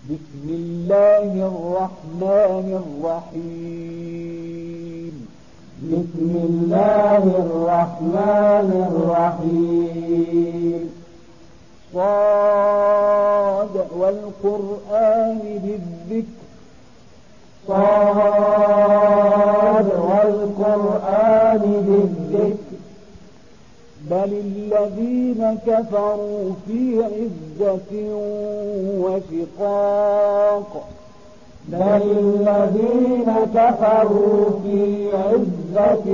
بسم الله الرحمن الرحيم. بسم الله الرحمن الرحيم. صاد والقرآن بالذكر. صاد والقرآن بالذكر. بل الذين كفروا في عزة وشقاق. بل الذين كفروا في عزة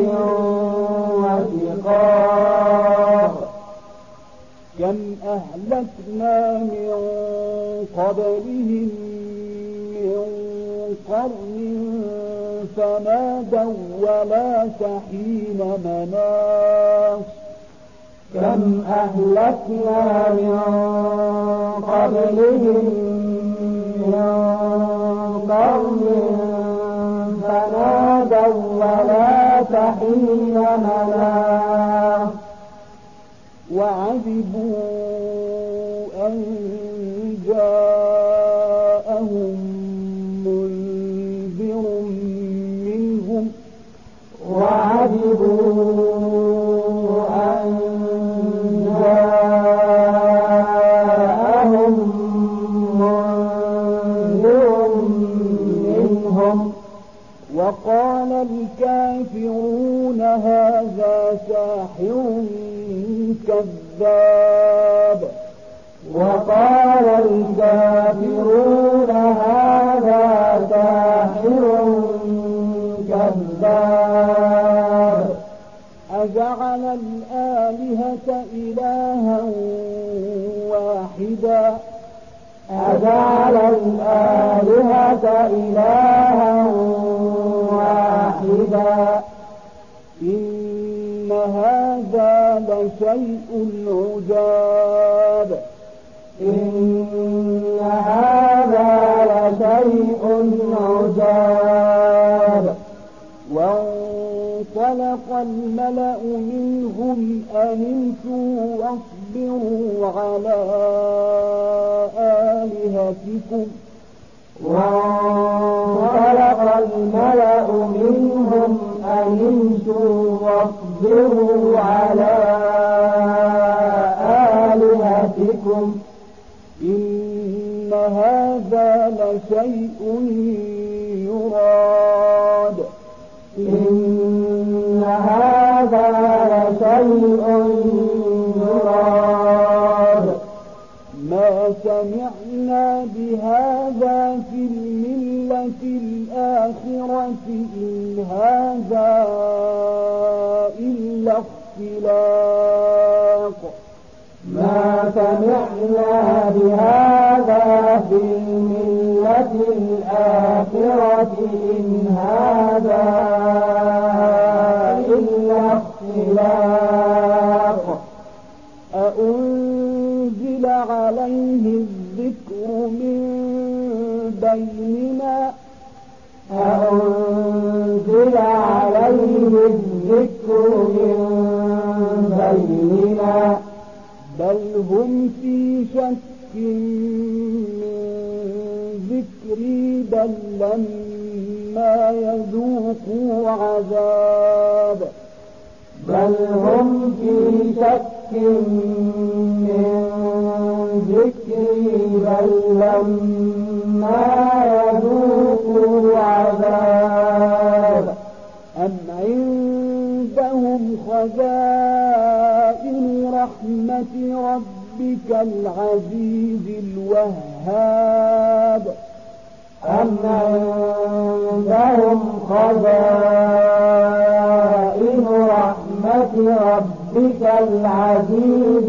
وشقاق. كم أهلكنا من قبلهم من قرن فنادوا ولا حين مناص. كم أهلكنا من قبلهم من قرن فنادوا ولا حين مناص. وعجبوا أن جاءهم منذر منهم. وعجبوا أن جاءهم منذر منهم. وقال الكافرون هذا ساحر كذاب. وقال الكافرون هذا ساحر كذاب. أجعل الآلهة إلها واحدا. أجعل الآلهة إلها واحدا. إن هذا لشيء عجاب. إن هذا لشيء عجاب. وانطلق الملأ منهم أن امشوا واصبروا على آلهتكم. وانطلق الملأ منهم أن امشوا واصبروا على آلهتكم. إن هذا لشيء يراد. إن هذا لشيء يراد. ما سمعنا بهذا في الملة الآخرة إن هذا إلا اختلاق. ما سمعنا بهذا في الملة الآخرة إن هذا إلا اختلاق. أأنزل عليه الذكر من بيننا. أأنزل عليه الذكر من بيننا. بل هم في شك من ذكري بل لما يذوقوا عذاب. بل هم في شك من ذكري بل لما يذوقوا عذاب. أم عندهم خزائن رحمة ربك العزيز الوهاب. أم عندهم خزائن رحمة ربك العزيز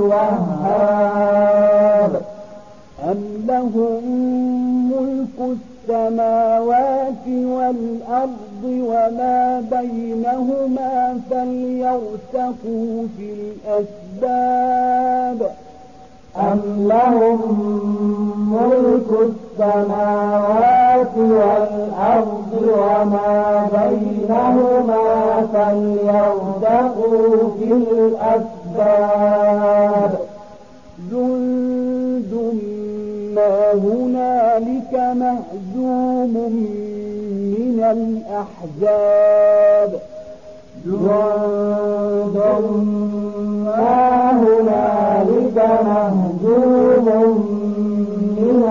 الوهاب. أم لهم ملك السماوات والأرض وما بينهما فليرتقوا في الأسباب. أم لهم ملك السماوات والأرض وما بينهما فليرتقوا في الأسباب. جند هنالك مهزوم من الأحزاب جند ما هنالك مهزوم من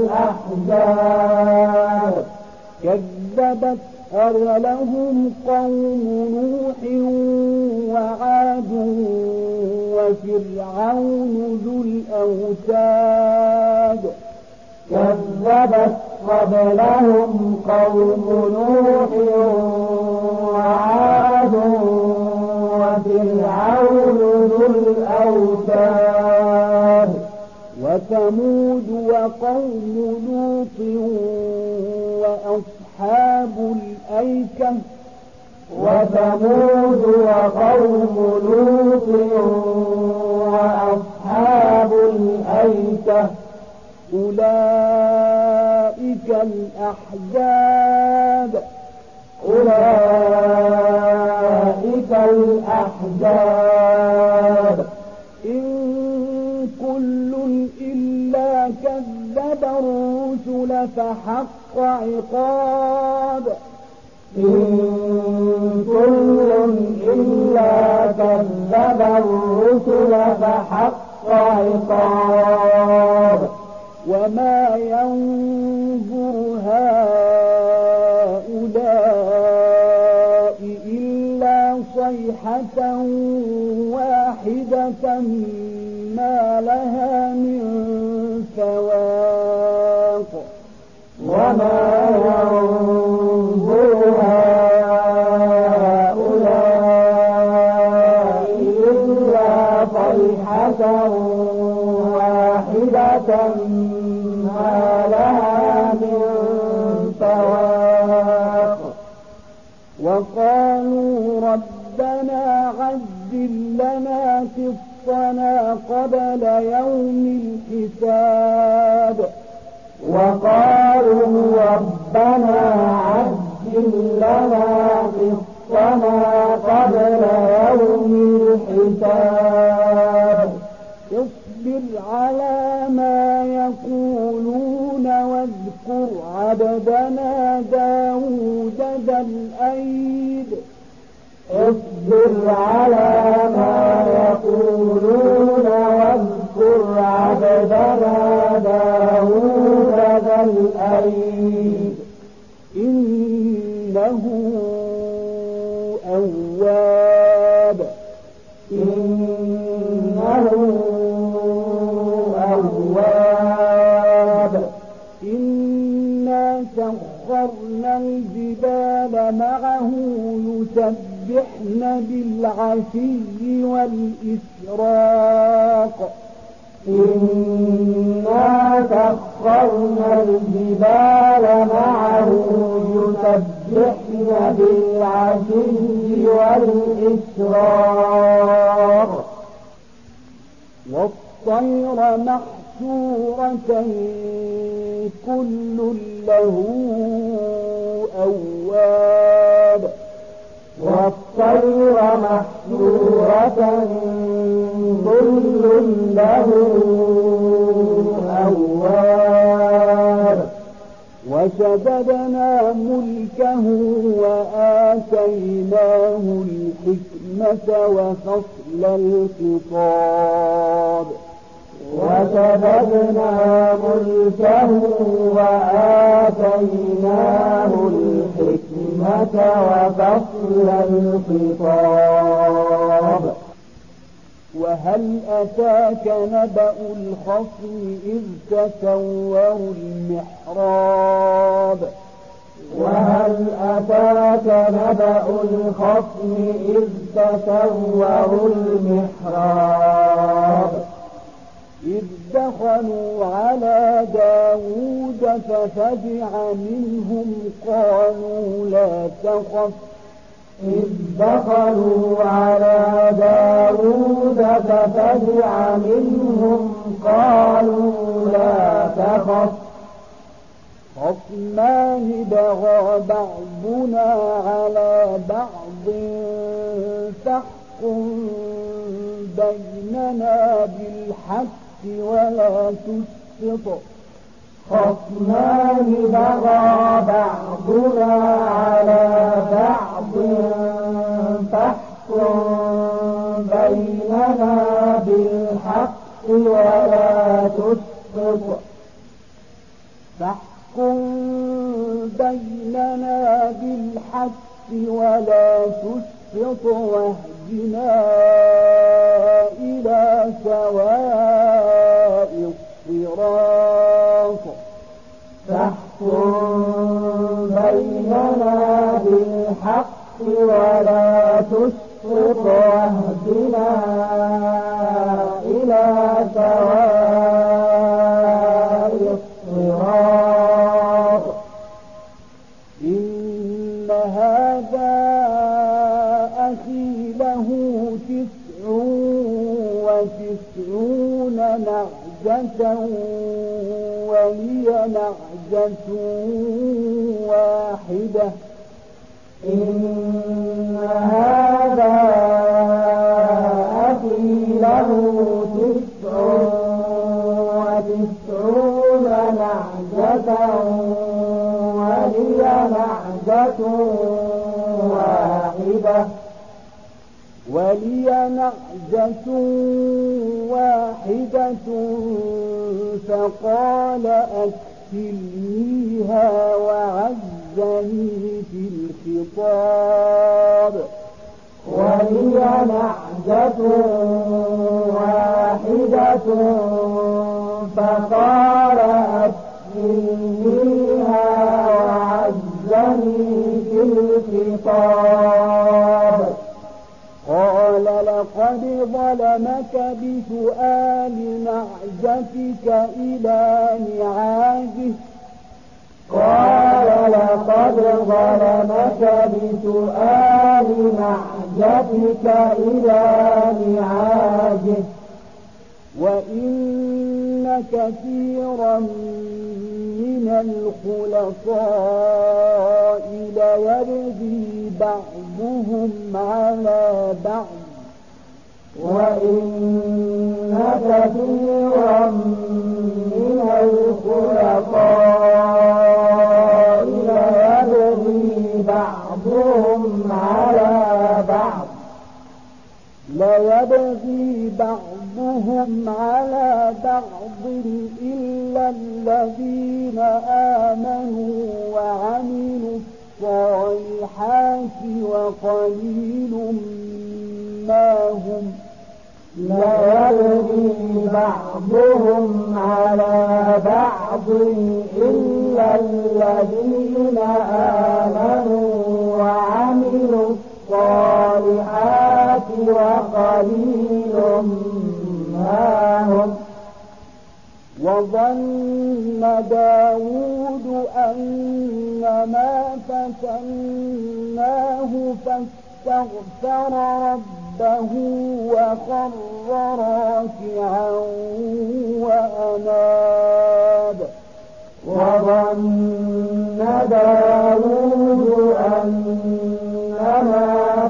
الأحزاب كذبت أرسلهم قوم نوح وعاد وفرعون ذو الأوتاد كذبت قبلهم قوم نوح وعاد وفرعون ذو الأوتاد وثمود وقوم لوط وأصحاب الأيكة وثمود وقوم لوط وأصحاب الأيكة أولئك الأحزاب إن كل إلا كذب الرسل فحق عقاب إن كل إلا كذب الرسل فحق عقاب وما ينظر هؤلاء إلا صيحة واحدة ما لها من فواق وما ينظر هؤلاء إلا صيحة واحدة ما لها من فواق وقالوا ربنا عجل لنا قسطنا قبل يوم الحساب وقالوا ربنا عجل لنا قسطنا قبل يوم الحساب اصبر على ما يقولون واذكر عبدنا داود ذا الأيد اصبر على ما يقولون واذكر عبدنا داود ذا الأيد إنه أواب إنا سخرنا الجبال معه يسبحن بالعشي والإشراق إنا سخرنا الجبال معه يسبحن بالعشي والإشراق والطير محشورة كل له أواب والطير محشورة كل له أواب وشددنا ملكه وآتيناه الحكمة وفصل الخطاب وشددنا ملكه وآتيناه الحكمة وفصل الخطاب وهل أتاك نبأ الخصم إذ تسوروا المحراب وهل أتاك نبأ الخصم إذ تسوروا المحراب إذ دخلوا على داود ففزع منهم قالوا لا تخف إذ دخلوا على داود ففزع منهم قالوا لا تخف خصمان بغى بعضنا على بعض فاحكم بيننا بالحق ولا تسقط خصمان بغى بعضنا على بعض فاحكم بيننا بالحق ولا تسقط واهدنا إلى سواء الصراط فاحكم بيننا بالحق ولا تسقط واهدنا إلى سواء الصراط إن هذا أخي له 99 نعجة ولي نعجة واحدة إن هذا أخي له 99 نعجة ولي نعجة واحدة فقال أكفلنيها وعزني في الخطاب ولي نعجة واحدة فقال أكفلنيها وعزني في الخطاب قال لقد ظلمك بسؤال نعجتك إلى نعاجه قال لقد ظلمك بسؤال نعجتك إلى نعاجه وإن كثيرا من الخلطاء ليبغي بعضهم على بعض وإن كثيرا من الخلطاء ليبغي بعضهم على بعض إلا الذين آمنوا وعملوا الصالحات وقليل ما هم ليبغي بعضهم على بعض إلا الذين آمنوا وعملوا الصالحات وقليل ما هم وظن داود أنما فتناه فاستغفر ربه وخر راكعا وأناب وظن داود أنما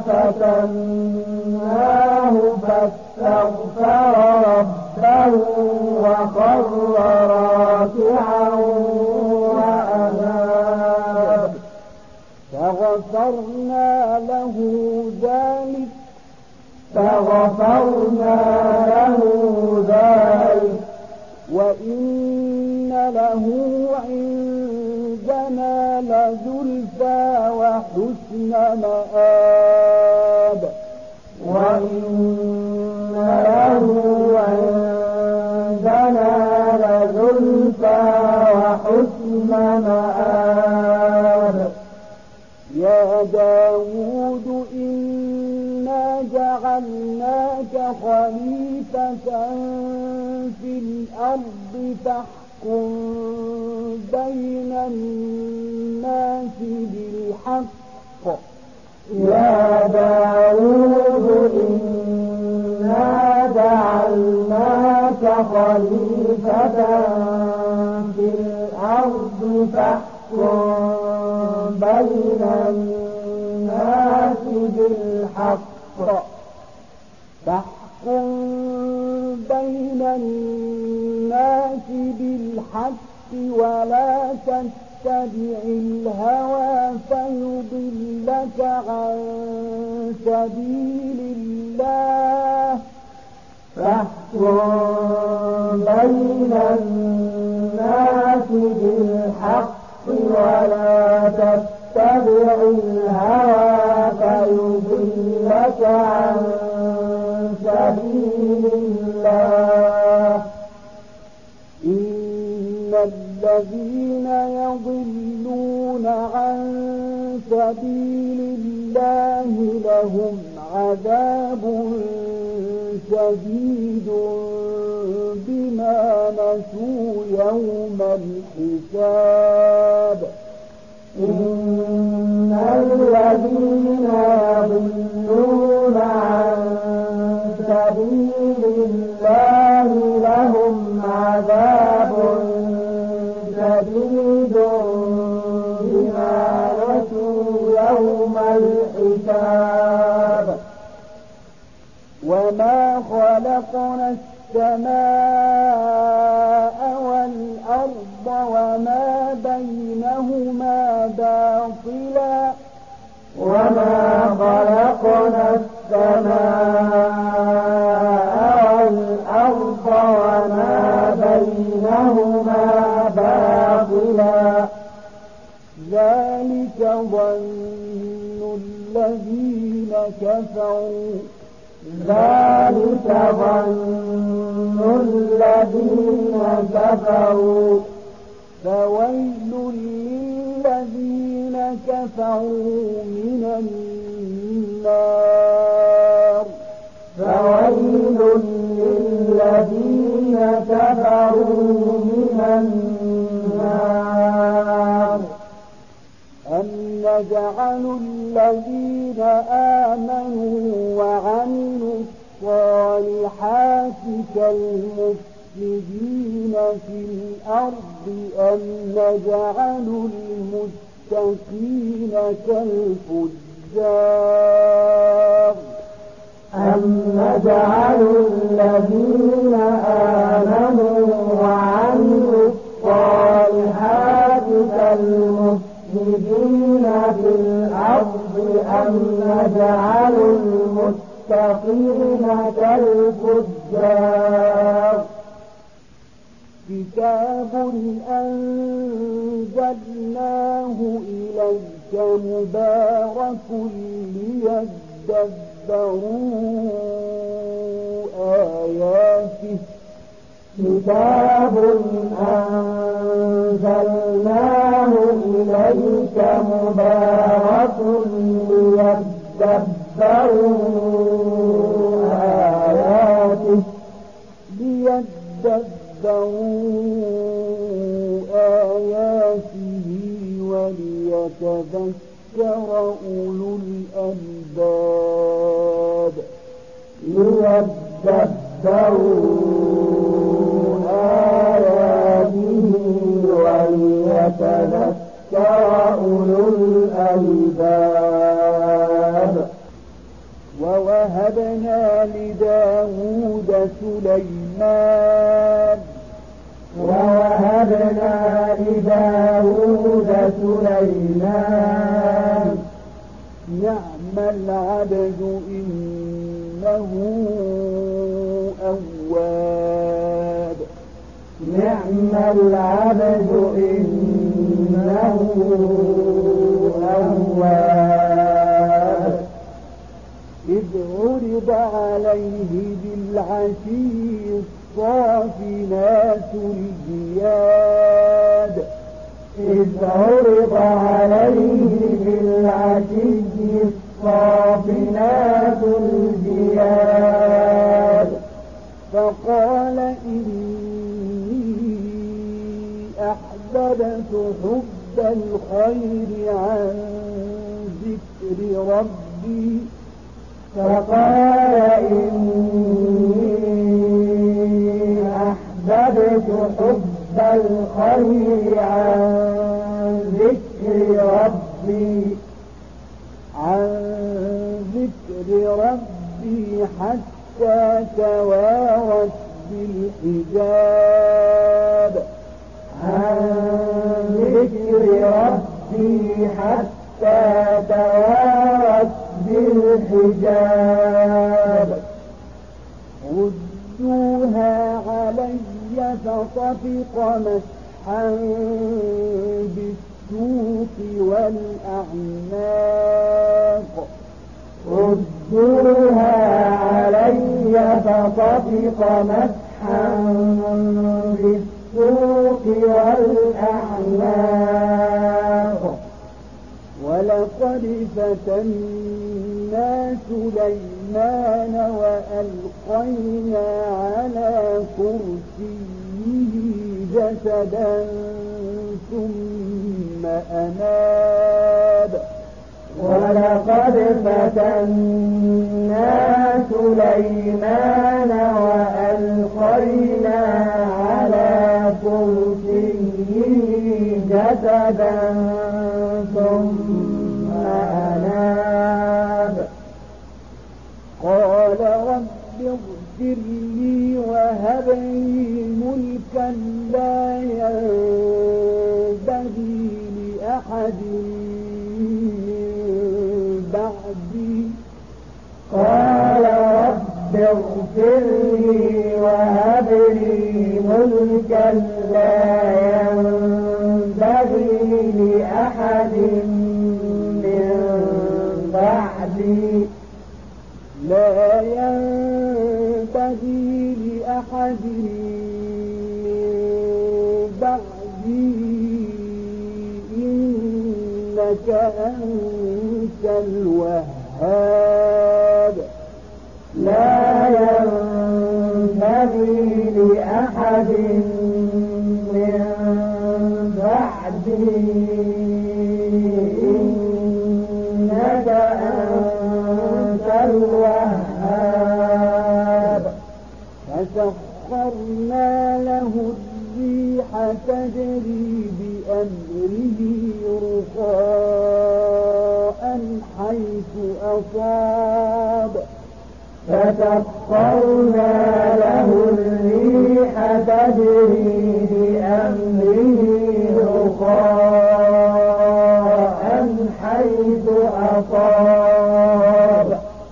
فتناه فاستغفر ربه وخر راكعا وأناب فغفرنا له ذلك وإن له عندنا لزلفى وحسن مآب وإن له عندنا لزلفى وحسن مآب يا داود إنا جعلناك خليفة في الأرض فاحكم بين الناس بالحق يا داود إنا جعلناك خليفة في الأرض فاحكم بين الناس بالحق ولا تتبع الهوى فيضلك عن سبيل الله فاحكم بين الناس بالحق ولا تتبع الهوى فيضلك عن سبيل الله إن الذين يضلون عن سبيل الله لهم عذاب شديد بما نسوا يوم الحساب إن الذين يضلون عن سبيل الله لهم عذاب شديد بما نسوا يوم الحساب وما خلقنا السماء والأرض وما بينهما باطلا وما خلقنا السماء والأرض وما بينهما باطلا ذلك ظن الذين كفروا ذلك ظن الذين كفروا فويل للذين كفروا من النار فويل للذين كفروا من النار أم نجعل الذين آمنوا وعملوا الصالحات كالمفسدين في الأرض أم نجعل المتقين كالفجار أم نجعل الذين آمنوا وعملوا الصالحات كالمفسدين في الأرض أم نجعل المتقين كالفجار كتاب أنزلناه إليك مبارك ليدبروا آياته كتاب أنزلناه إليك مبارك ليدبروا آياته وليتذكر أولو الألباب آياته وليتذكر أولو الألباب ووهبنا لداود سليمان نعم العبد إنه أواب إذ عرض عليه بالعشي الصافنات الجياد إذ عرض عليه بالعشي الصافنات الجياد فقال إني أحببت حب الخير عن ذكر ربي فقال إني أحببت حب الخير عن ذكر ربي حتى توارت بالحجاب عن فطفق مسحا بالسوق والأعناق ردوها علي فطفق مسحا بالسوق والأعناق ولقد فتنا سليمان وألقينا على كرسيه جسدا ثم أناب ولقد فتنا سليمان وألقينا على كرسيه جسدا ثم أناب قال رب اغفر لي وهب لي ملكا لا ينبغي لأحد بعدي قال رب اغفر لي وهب لي ملكا لا ينبغي لأحد من بعدي لا ينبغي لأحد من بعدي إنك أنت الوهاب لا ينبغي لأحد من بعدي إنك أنت الوهاب فسخرنا له الريح تجري بأمره رخاء حيث أصاب فسخرنا له الريح تجري بأمره رخاء حيث أصاب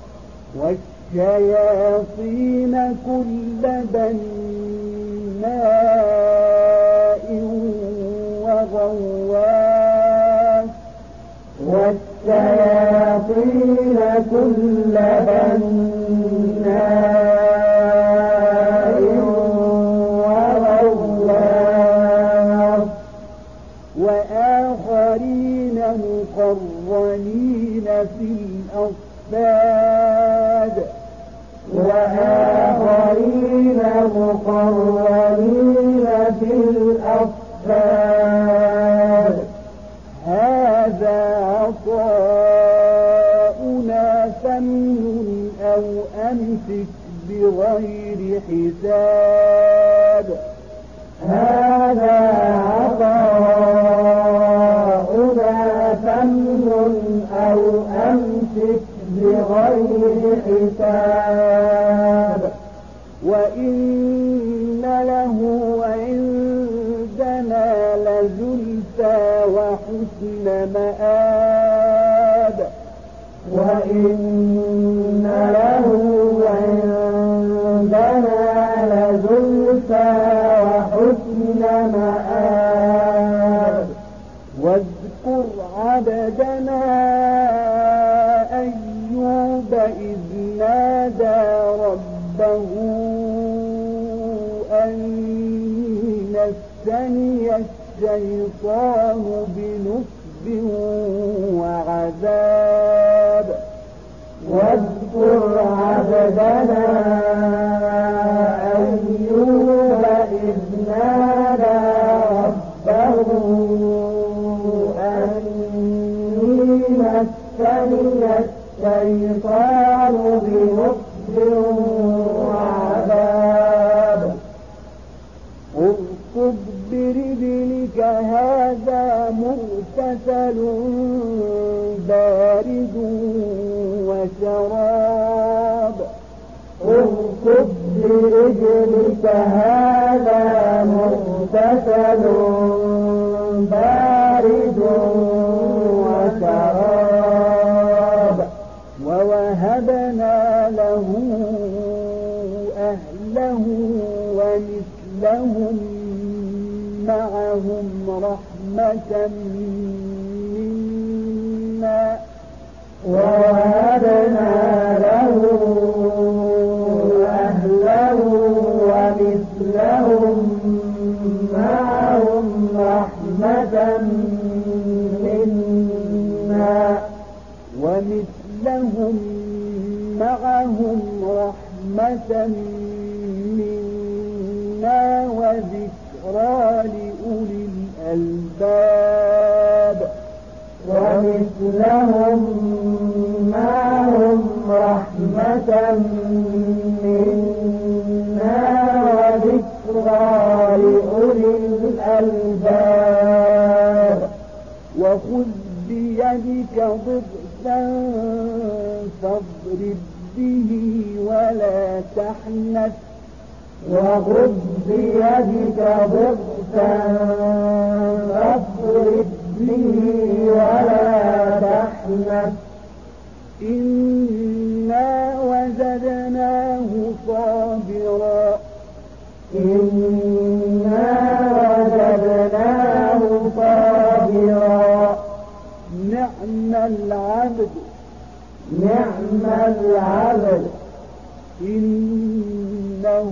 والشياطين كل بناء وغواص والشياطين كل بناء وغواص وآخرين مقرنين في الأصفاد وآخرين مقرنين في الأصفاد هذا عطاؤنا فامنن أو أمسك بغير حساب هذا عطاؤنا فامنن أو أمسك بغير حساب وإن له عندنا لزلفى وحسن مآب وإن له عندنا لزلفى وحسن مآب واذكر عبدنا أيوب إذ نادى ربه أني مسني الشيطان بنصب وعذاب واذكر عبدنا أيوب إذ نادى ربه أني مسني الشيطان بنصب وعذاب اركض برجلك هذا مغتسل بارد وشراب اركض برجلك هذا مغتسل بارد وشراب ووهبنا له أهله ومثلهم لهم رحمة منا ووهبنا له أهله ومثلهم معهم رحمة منا رحمة منا وذكرى لأولي الألباب ومثلهم معهم رحمة منا وذكرى لأولي الألباب وخذ بيدك ضغثا فاضرب به ولا تحنث وخذ بيدك ضغثا فاضرب به ولا تحنث إنا وجدناه صابرا نعم العبد إنه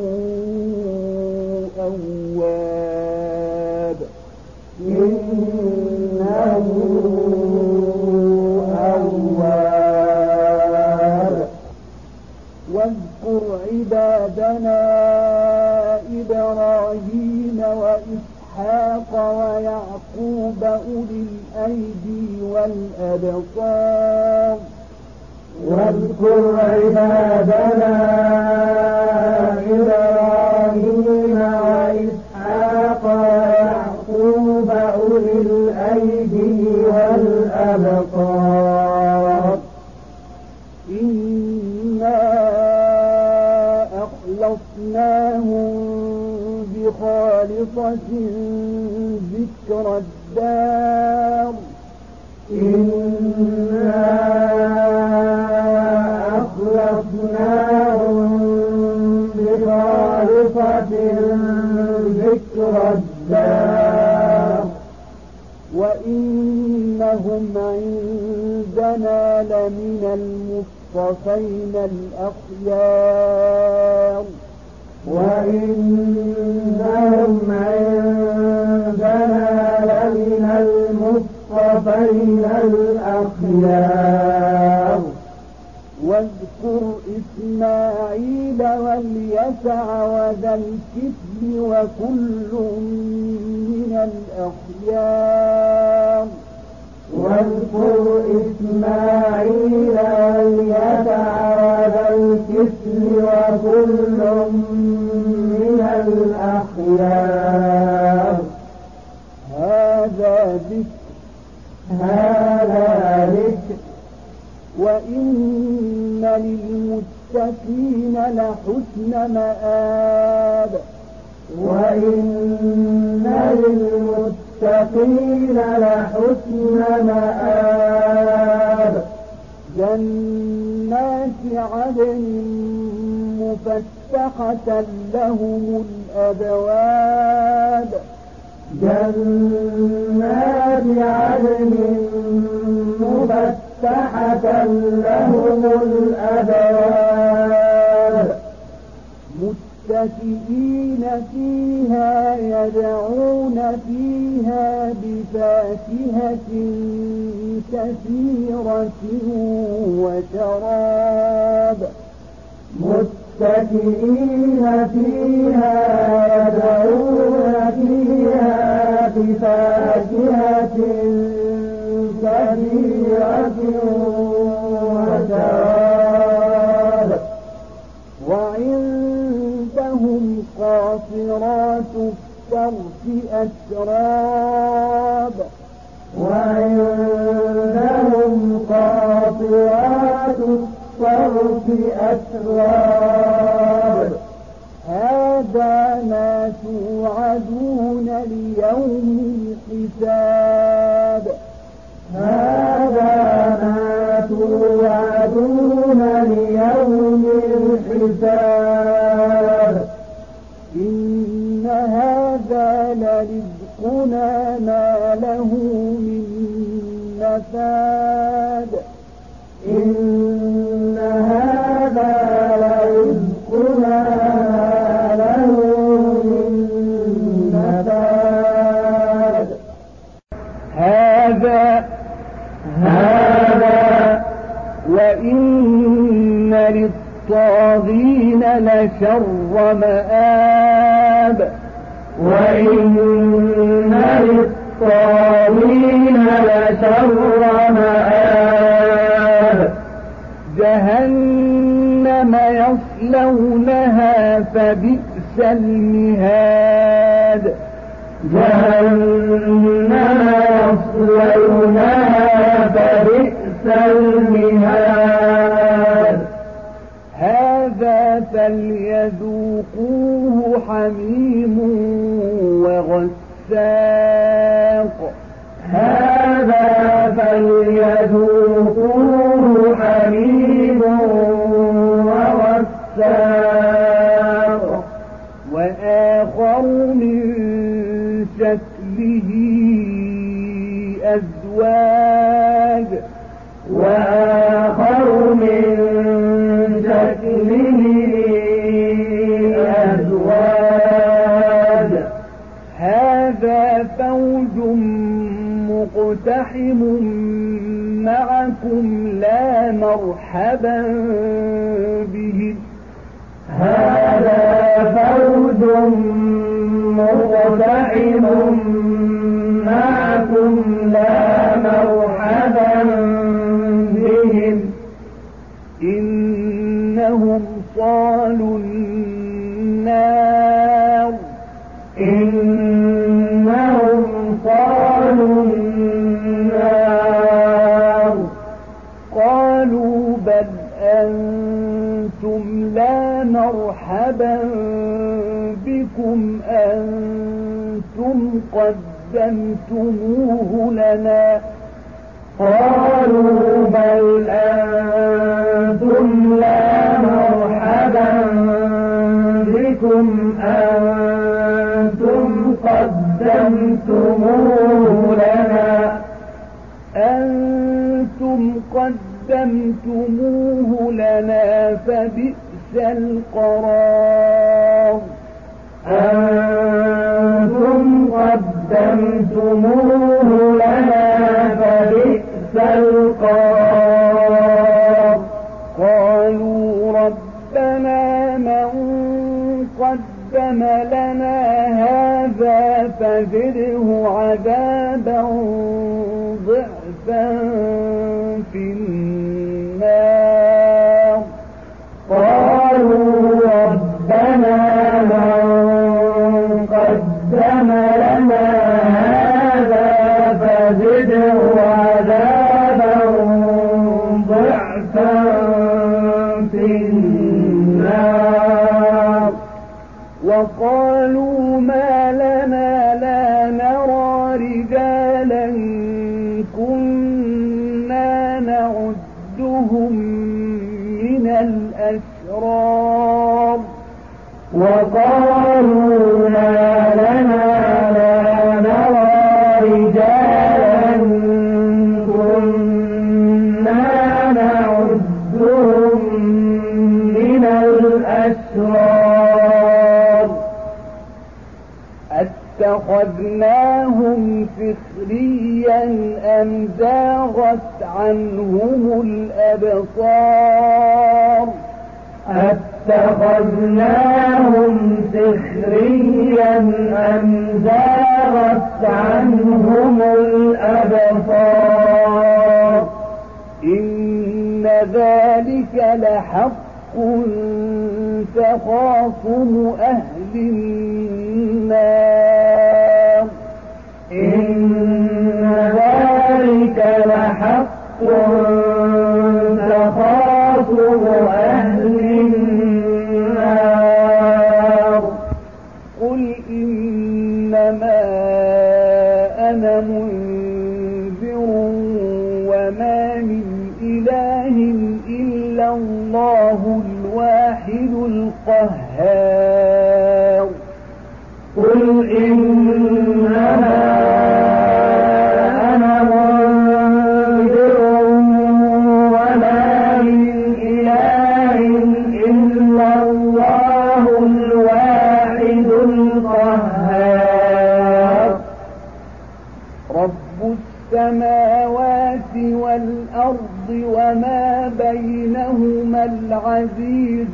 أواب واذكر عبادنا إبراهيم وإسحاق ويعقوب أولي الأيدي والأبصار واذكر عبادنا إبراهيم وإسحاق ويعقوب أولي الأيدي والأبصار إنا أخلصناهم بخالصة ذكر الدار إنا أخلصناهم بخالصة ذكر الدار وإنهم عندنا لمن المصطفين الأخيار وإنهم عندنا لمن المصطفين الأخيار واذكر إسماعيل واليسع وذا الكفل وكل من الأخيار واذكر إسماعيل واليسع وذا الكفل وكل من الأخيار هذا ذكر وإن للمتقين لحسن مآب وإن للمتقين لحسن مآب جنات عدن مفتحة لهم الأبواب جنات عدن مفتحة لهم الأبواب متكئين فيها يدعون فيها بفاكهة كثيرة وشراب متكئين فيها يدعون فيها بفاكهة كثيرة وشراب وعندهم قاصرات الطرف أتراب وعندهم قاصرات الطرف أتراب هذا ما توعدون ليوم الحساب هذا ما توعدون ليوم الحساب إن هذا لرزقنا رزقنا ما له من نفاد إن هذا لرزقنا ما له من نفاد هذا وإن للطاغين لشر مآب وإن للطاغين لشر مآب جهنم يصلونها فبئس المهاد جهنم يصلونها فبئس المهاد هذا فليذوقوه حميم وغساق هذا فليذوقوه حميم وغساق وآخر من شكله أزواج وآخر من شكله أزواج هذا فوج مقتحم معكم لا مرحبا بهم هذا فوج مقتحم معكم لا مرحبا بهم إنهم صالوا النار إنهم صالوا النار قالوا بل أنتم لا مرحبا بكم أنتم قدمتموه لنا قالوا بل أنتم لا مرحبا بكم أنتم قدمتموه لنا فبئس القرار أنتم قدمتموه لنا فبئس القرار قالوا ربنا من قدم لنا هذا فزده عذابا ضعفا في النار قالوا ربنا من قدم لنا هذا فزده عذابا ضعفا في النار وقالوا ما لنا لا نرى رجالا كنا نعدهم من الأشرار وقالوا ما لنا لا نرى رجالا كنا نعدهم من الأشرار اتخذناهم سخريا أم زاغت عنهم الأبصار اتخذناهم سخريا أم زاغت عنهم الأبصار إن ذلك لحق تخاصم أهل النار إن ذلك لحق تخاصم أهل النار قل إنما أنا منذر وما من إله إلا الله الواحد القهار قل إنما السماوات والأرض وما بينهما العزيز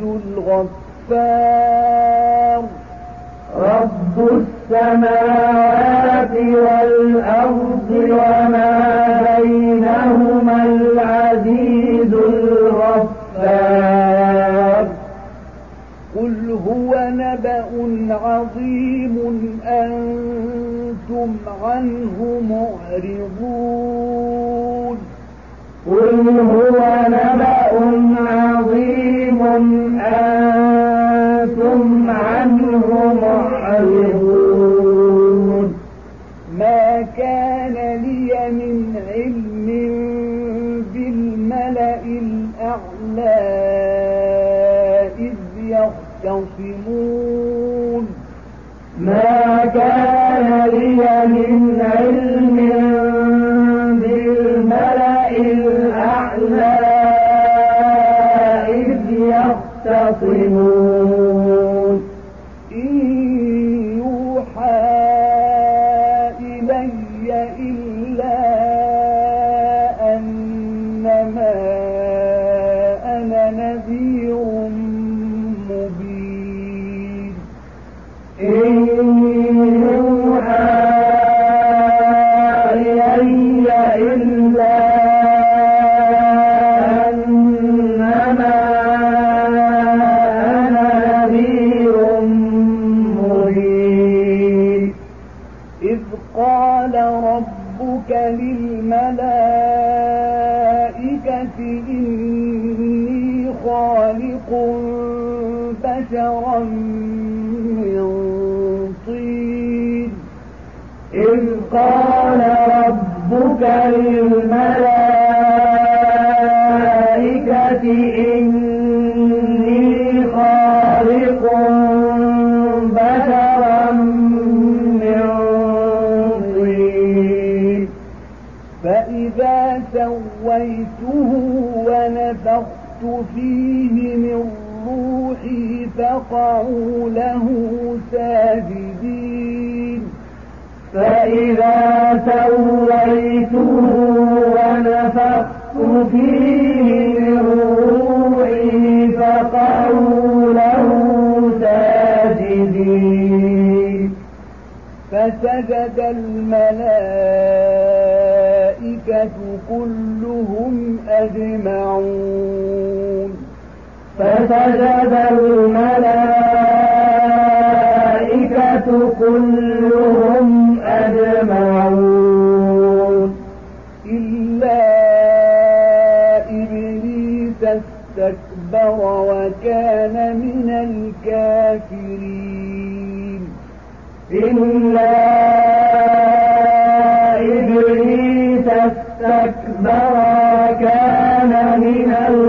الغفار رب السماوات والأرض وما بينهما العزيز الغفار قل هو نبأ عظيم أنتم عنه معرضون قل هو نبأ عظيم أنتم عنه معرضون ما كان لي من علم بالملأ الأعلى إذ يختصمون ما كان لي من علم بالملأ الأعلى إذ يختصمون إن يوحى إلي إلا أنما أنا نذير مبين إن يوحى إلي إلا أنما أنا نذير مبين إذ قال ربك للملائكة إني خالق بشرا من طين إذ قال ربك للملائكة إني خالق بشرا من طين فإذا سويته ونفخت فيه من روحي فقعوا له ساجدين فإذا سويته ونفخت فيه من روحي فقعوا له ساجدين فسجد الملائكة كلهم أجمعون فسجد الملائكة كلهم أجمعون إلا إبليس استكبر وكان من الكافرين إلا إبليس استكبر وكان من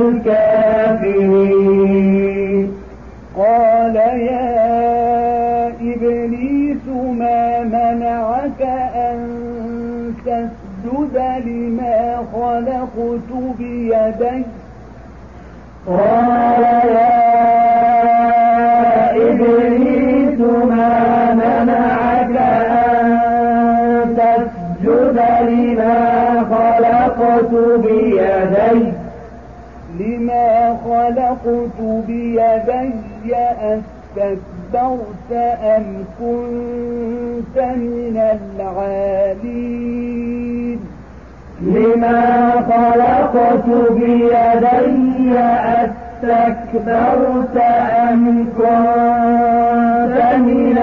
الكافرين قال يا إبليس ما منعك أن تسجد لما خلقت بيدي قال يا إبليس ما منعك أن تسجد لما خلقت بيدي أستكبرت أم كنت من العالين لما خلقت بيدي أستكبرت أم كنت من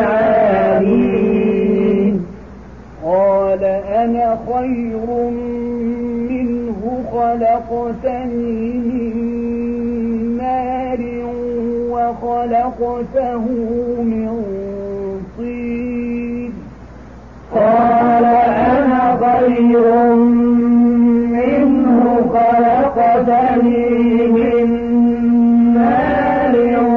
العالين قال أنا خير منه خلقتني من نار وخلقته من طين قال أنا خير منه خلقتني من نار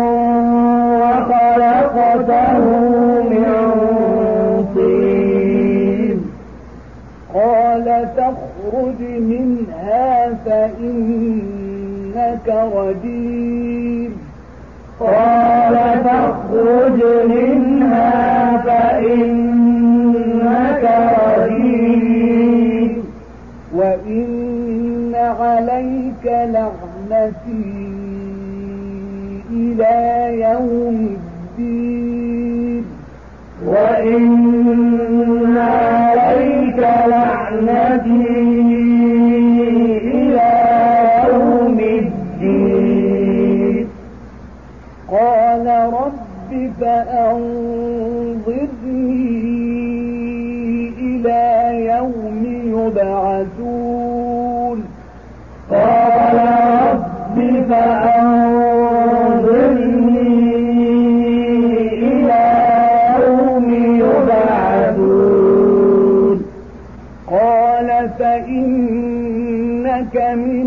وخلقته من طين قال فاخرج منها فإنك رجيم قال فاخرج منها فإنك رجيم لعنتي إلى يوم الدين وإن عليك لعنتي إلى يوم الدين. قال رب فأنظرني إلى يوم يبعثون. قال رب فأنظرني إلى يوم يبعثون. قال فإنك من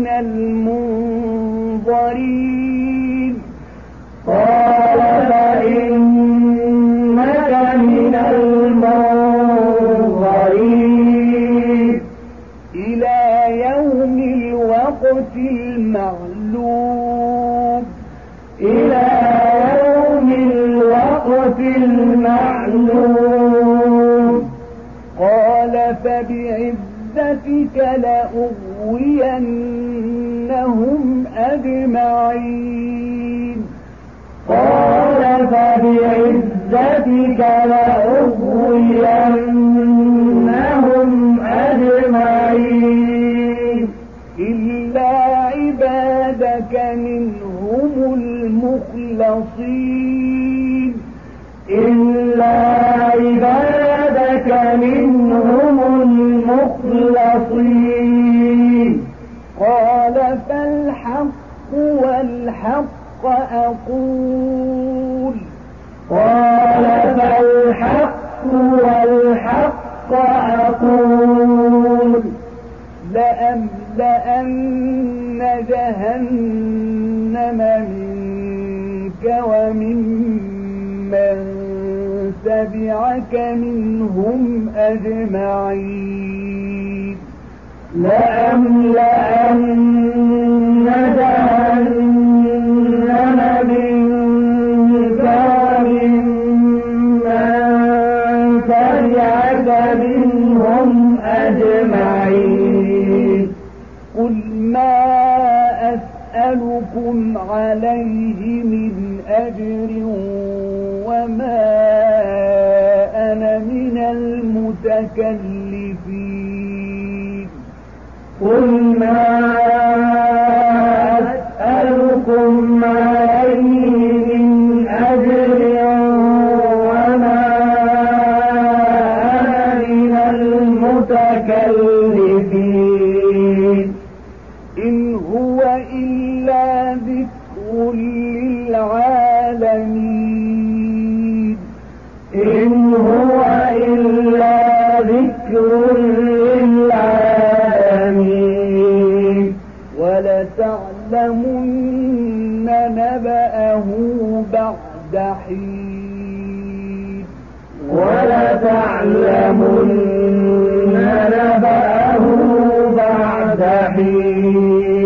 المنظرين. قال فإنك من المنظرين إلى يوم الوقت المعلوم. إلى يوم الوقت المعلوم. قال فبعزتك لأغوينهم أجمعين. قال فبعزتك لأغوينهم أجمعين إلا عبادك منهم المخلصين. إلا عبادك منهم المخلصين. قال فالحق والحق أقول. قال فالحق والحق أقول. لأملأن جهنم منك وممن تبعك منهم أجمعين. لأملأن جهنم منك وممن تبعك منهم أجمعين. قل ما أسألكم عليه من أجر وما أنا من المتكلفين. قل ما أسألكم عليه من أجر وما أنا من المتكلفين. إن هو إلا ذكر للعالمين. إن هو إلا ذكر للعالمين. ولتعلمن نبأه بعد حين. ولتعلمن نبأه بعد حين.